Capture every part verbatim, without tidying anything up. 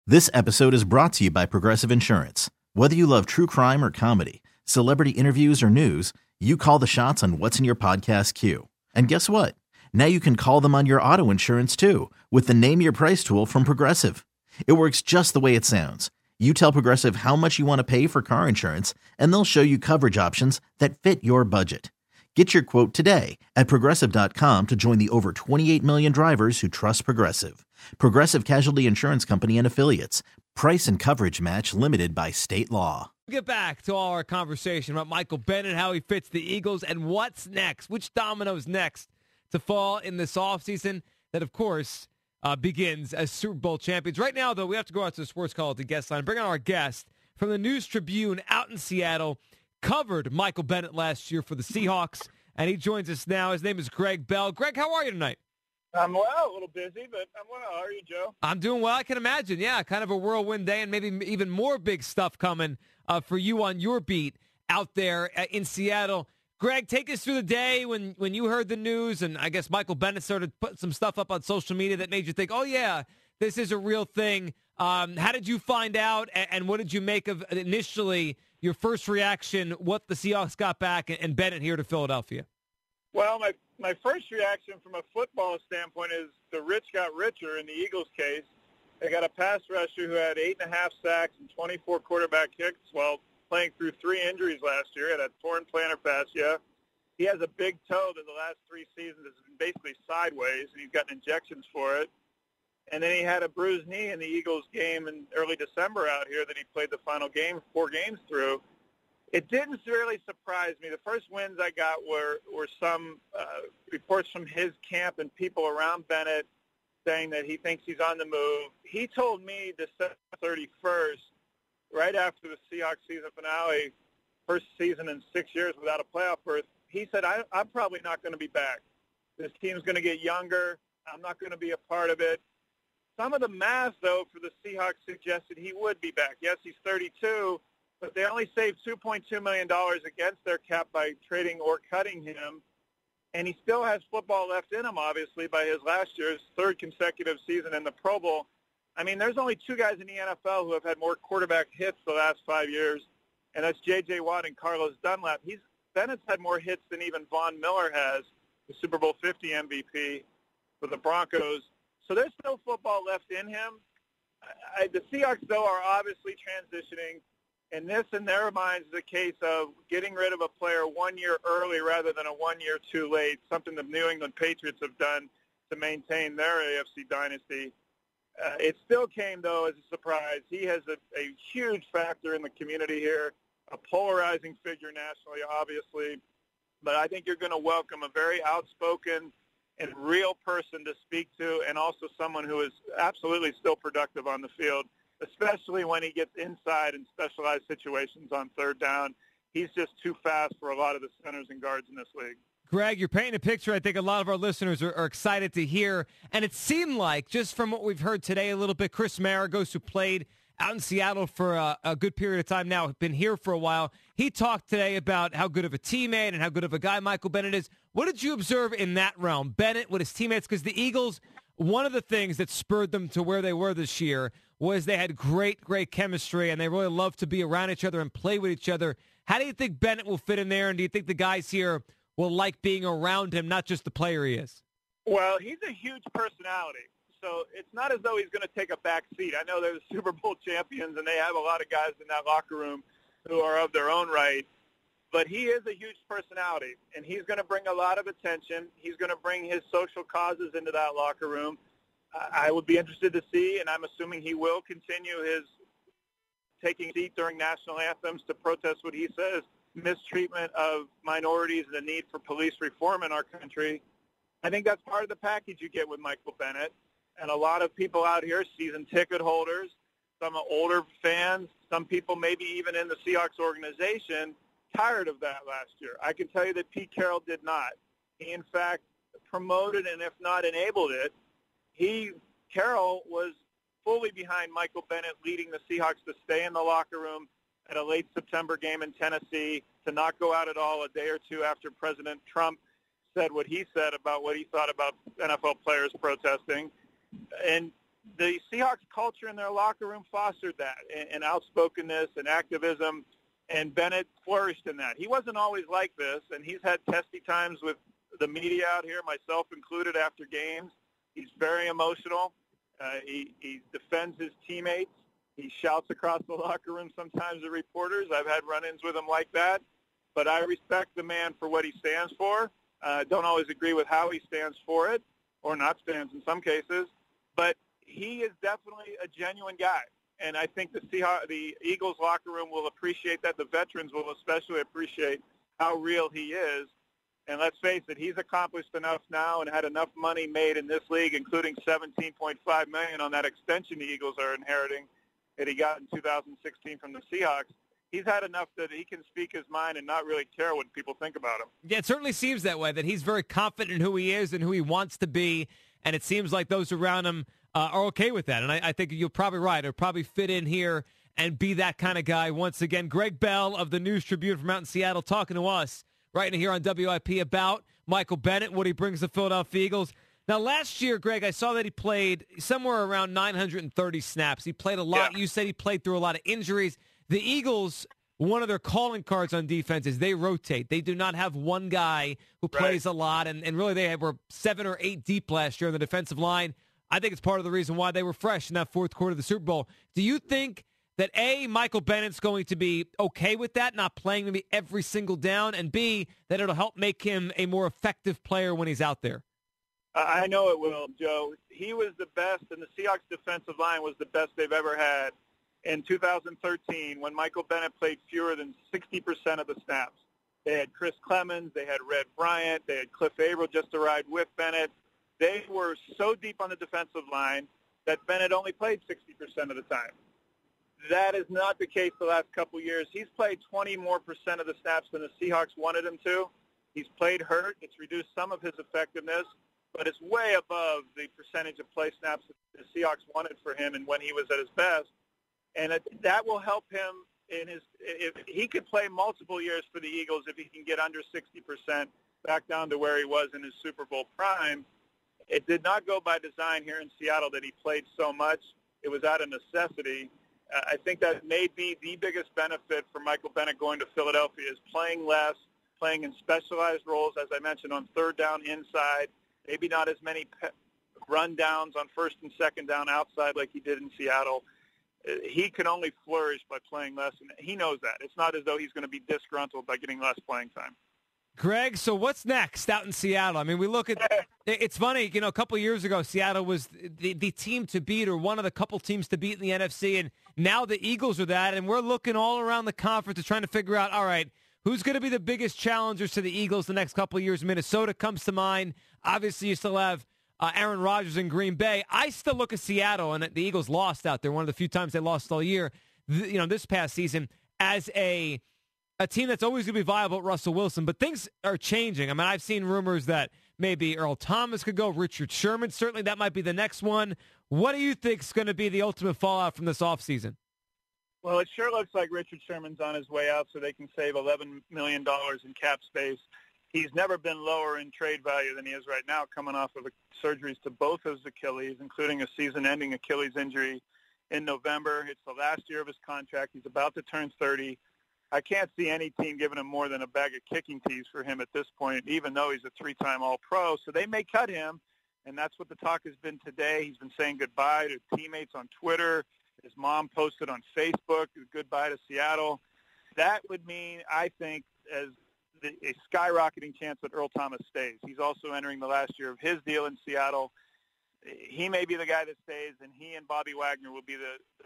This episode is brought to you by Progressive Insurance. Whether you love true crime or comedy, celebrity interviews or news, you call the shots on what's in your podcast queue. And guess what? Now you can call them on your auto insurance too with the Name Your Price tool from Progressive. It works just the way it sounds. You tell Progressive how much you want to pay for car insurance, and they'll show you coverage options that fit your budget. Get your quote today at Progressive dot com to join the over twenty-eight million drivers who trust Progressive. Progressive Casualty Insurance Company and Affiliates. Price and coverage match limited by state law. Get back to all our conversation about Michael Bennett, how he fits the Eagles, and what's next. Which domino's next to fall in this offseason that, of course, uh, begins as Super Bowl champions. Right now, though, we have to go out to the Sports Call at the guest line. Bring on our guest from the News Tribune out in Seattle. Covered Michael Bennett last year for the Seahawks, and he joins us now. His name is Greg Bell. Greg, how are you tonight? I'm well, a little busy, but I'm well. How are you, Joe? I'm doing well, I can imagine. Yeah, kind of a whirlwind day, and maybe even more big stuff coming uh, for you on your beat out there in Seattle. Greg, take us through the day when, when you heard the news, and I guess Michael Bennett started putting some stuff up on social media that made you think, oh, yeah, this is a real thing. Um, how did you find out, and, and what did you make of initially your first reaction, what the Seahawks got back, and, and Bennett here to Philadelphia? Well, my, my first reaction from a football standpoint is the rich got richer in the Eagles' case. They got a pass rusher who had eight and a half sacks and twenty-four quarterback kicks while playing through three injuries last year. He had a torn plantar fascia. He has a big toe that the last three seasons has been basically sideways, and he's gotten injections for it. And then he had a bruised knee in the Eagles game in early December out here that he played the final game, four games through. It didn't really surprise me. The first wins I got were, were some uh, reports from his camp and people around Bennett saying that he thinks he's on the move. He told me December thirty-first, right after the Seahawks season finale, first season in six years without a playoff berth, he said, I, I'm probably not going to be back. This team's going to get younger. I'm not going to be a part of it. Some of the math, though, for the Seahawks suggested he would be back. Yes, he's thirty-two, but they only saved two point two million dollars against their cap by trading or cutting him. And he still has football left in him, obviously, by his last year's third consecutive season in the Pro Bowl. I mean, there's only two guys in the N F L who have had more quarterback hits the last five years, and that's J J. Watt and Carlos Dunlap. He's Bennett's had more hits than even Von Miller has, the Super Bowl fifty M V P for the Broncos. So there's still football left in him. I, the Seahawks, though, are obviously transitioning, and this, in their minds, is a case of getting rid of a player one year early rather than a one year too late, something the New England Patriots have done to maintain their A F C dynasty. Uh, it still came, though, as a surprise. He has a, a huge factor in the community here, a polarizing figure nationally, obviously. But I think you're going to welcome a very outspoken and real person to speak to, and also someone who is absolutely still productive on the field, especially when he gets inside in specialized situations on third down. He's just too fast for a lot of the centers and guards in this league. Greg, you're painting a picture I think a lot of our listeners are, are excited to hear. And it seemed like, just from what we've heard today a little bit, Chris Maragos, who played out in Seattle for a, a good period of time now, been here for a while. He talked today about how good of a teammate and how good of a guy Michael Bennett is. What did you observe in that realm? Bennett with his teammates, because the Eagles, one of the things that spurred them to where they were this year was they had great, great chemistry, and they really loved to be around each other and play with each other. How do you think Bennett will fit in there, and do you think the guys here will like being around him, not just the player he is? Well, he's a huge personality. So it's not as though he's going to take a back seat. I know they're the Super Bowl champions, and they have a lot of guys in that locker room who are of their own right. But he is a huge personality, and he's going to bring a lot of attention. He's going to bring his social causes into that locker room. I would be interested to see, and I'm assuming he will continue his taking a seat during national anthems to protest what he says, mistreatment of minorities and the need for police reform in our country. I think that's part of the package you get with Michael Bennett. And a lot of people out here, season ticket holders, some older fans, some people maybe even in the Seahawks organization, tired of that last year. I can tell you that Pete Carroll did not. He, in fact, promoted and if not enabled it. He, Carroll, was fully behind Michael Bennett leading the Seahawks to stay in the locker room at a late September game in Tennessee, to not go out at all a day or two after President Trump said what he said about what he thought about N F L players protesting. And the Seahawks culture in their locker room fostered that, and, and outspokenness and activism, and Bennett flourished in that. He wasn't always like this, and he's had testy times with the media out here, myself included, after games. He's very emotional. Uh, he, he defends his teammates. He shouts across the locker room sometimes at reporters. I've had run-ins with him like that. But I respect the man for what he stands for. I uh, don't always agree with how he stands for it, or not stands in some cases. But he is definitely a genuine guy. And I think the Seahawks, the Eagles locker room will appreciate that. The veterans will especially appreciate how real he is. And let's face it, he's accomplished enough now and had enough money made in this league, including seventeen point five million dollars on that extension the Eagles are inheriting that he got in two thousand sixteen from the Seahawks. He's had enough that he can speak his mind and not really care what people think about him. Yeah, it certainly seems that way, that he's very confident in who he is and who he wants to be, and it seems like those around him uh, are okay with that. And I, I think you're probably right. He'll probably fit in here and be that kind of guy once again. Greg Bell of the News Tribune from out in Seattle talking to us right here on W I P about Michael Bennett, what he brings to the Philadelphia Eagles. Now, last year, Greg, I saw that he played somewhere around nine hundred thirty snaps. He played a lot. Yeah. You said he played through a lot of injuries. The Eagles, one of their calling cards on defense is they rotate. They do not have one guy who plays right. a lot, and, and really they were seven or eight deep last year on the defensive line. I think it's part of the reason why they were fresh in that fourth quarter of the Super Bowl. Do you think that, A, Michael Bennett's going to be okay with that, not playing maybe every single down, and B, that it'll help make him a more effective player when he's out there? I know it will, Joe. He was the best, and the Seahawks defensive line was the best they've ever had in two thousand thirteen when Michael Bennett played fewer than sixty percent of the snaps. They had Chris Clemens. They had Red Bryant. They had Cliff Averill just arrived with Bennett. They were so deep on the defensive line that Bennett only played sixty percent of the time. That is not the case the last couple years. He's played twenty more percent of the snaps than the Seahawks wanted him to. He's played hurt. It's reduced some of his effectiveness, but it's way above the percentage of play snaps that the Seahawks wanted for him and when he was at his best. And it, that will help him in his – if he could play multiple years for the Eagles if he can get under sixty percent back down to where he was in his Super Bowl prime. It did not go by design here in Seattle that he played so much. It was out of necessity. Uh, I think that may be the biggest benefit for Michael Bennett going to Philadelphia is playing less, playing in specialized roles, as I mentioned, on third down inside, maybe not as many pe- run downs on first and second down outside like he did in Seattle. He can only flourish by playing less, and he knows that. It's not as though he's going to be disgruntled by getting less playing time. Greg, so what's next out in Seattle? I mean, we look at – it's funny, you know, a couple of years ago, Seattle was the, the team to beat or one of the couple teams to beat in the N F C, and now the Eagles are that, and we're looking all around the conference and trying to figure out, all right, who's going to be the biggest challengers to the Eagles the next couple of years? Minnesota comes to mind. Obviously, you still have uh, Aaron Rodgers in Green Bay. I still look at Seattle, and the Eagles lost out there, one of the few times they lost all year, th- you know, this past season, as a – a team that's always going to be viable at Russell Wilson, but things are changing. I mean, I've seen rumors that maybe Earl Thomas could go, Richard Sherman, certainly that might be the next one. What do you think is going to be the ultimate fallout from this offseason? Well, it sure looks like Richard Sherman's on his way out so they can save eleven million dollars in cap space. He's never been lower in trade value than he is right now, coming off of surgeries to both his Achilles, including a season-ending Achilles injury in November. It's the last year of his contract. He's about to turn thirty. I can't see any team giving him more than a bag of kicking tees for him at this point, even though he's a three-time All-Pro. So they may cut him, and that's what the talk has been today. He's been saying goodbye to teammates on Twitter. His mom posted on Facebook, goodbye to Seattle. That would mean, I think, as the, a skyrocketing chance that Earl Thomas stays. He's also entering the last year of his deal in Seattle. He may be the guy that stays, and he and Bobby Wagner will be the, the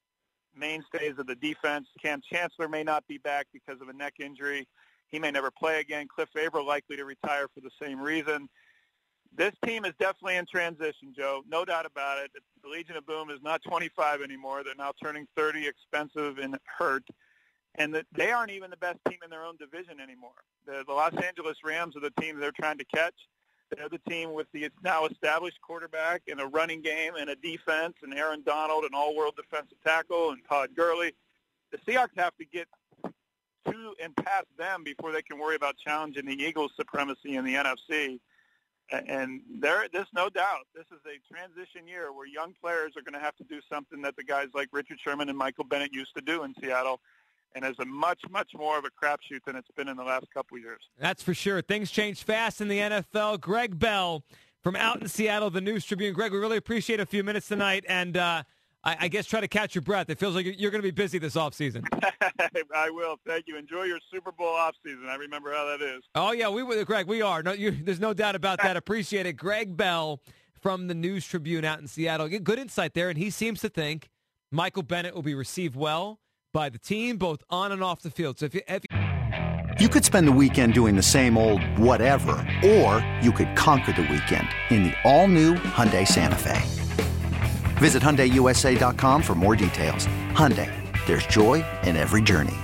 mainstays of the defense. Cam Chancellor may not be back because of a neck injury. He may never play again. Cliff Averill likely to retire for the same reason. This team is definitely in transition, Joe. No doubt about it. The Legion of Boom is not twenty-five anymore. They're now turning thirty, expensive and hurt. And the, they aren't even the best team in their own division anymore. The, the Los Angeles Rams are the team they're trying to catch. They're the team with the now established quarterback and a running game and a defense and Aaron Donald, an all-world defensive tackle, and Todd Gurley. The Seahawks have to get to and past them before they can worry about challenging the Eagles' supremacy in the N F C. And there, there's no doubt this is a transition year where young players are going to have to do something that the guys like Richard Sherman and Michael Bennett used to do in Seattle, and is a much, much more of a crapshoot than it's been in the last couple of years. That's for sure. Things change fast in the N F L. Greg Bell from out in Seattle, the News Tribune. Greg, we really appreciate a few minutes tonight, and uh, I, I guess try to catch your breath. It feels like you're going to be busy this offseason. I will. Thank you. Enjoy your Super Bowl offseason. I remember how that is. Oh, yeah, we were, Greg, we are. No, you, there's no doubt about that. Appreciate it. Greg Bell from the News Tribune out in Seattle. Good insight there, and he seems to think Michael Bennett will be received well by the team, both on and off the field. So if you, if you... you could spend the weekend doing the same old whatever, or you could conquer the weekend in the all-new Hyundai Santa Fe. Visit Hyundai U S A dot com for more details. Hyundai, there's joy in every journey.